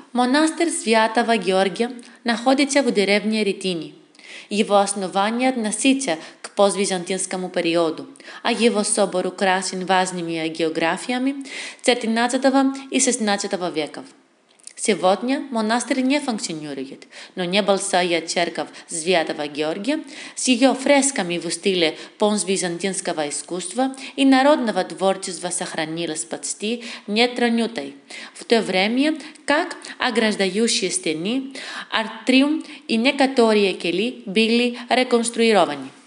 Монастир Святого Георгия находится в деревне Ритини. Его основание относится к поствизантинскому периоду, а его собор украсен важными географиями XIII и XVI веков. Сегодня монастырь не функционирует, но небольшая церковь Святого Георгия с ее фресками в стиле поствизантинского искусства и народного творчества сохранилась почти нетронутой, в то время как ограждающие стены, атриум и некоторые кели были реконструированы.